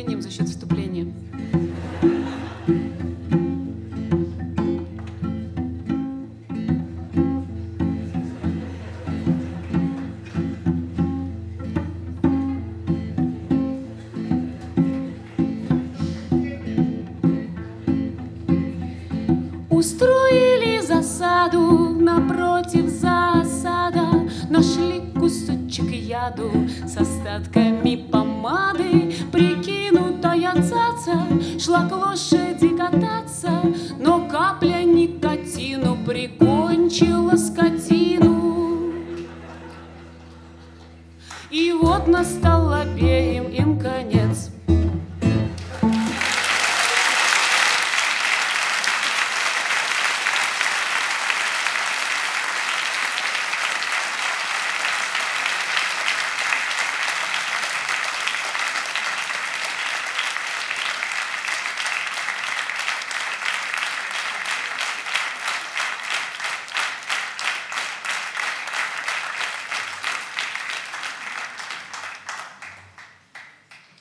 вступлением за счет вступления. Устроили засаду напротив засада, нашли кусочек яду с остатками помады. Прикинутая цаца шла к лошади кататься, но капля никотину прикончила скотину. И вот настал обеим им конец.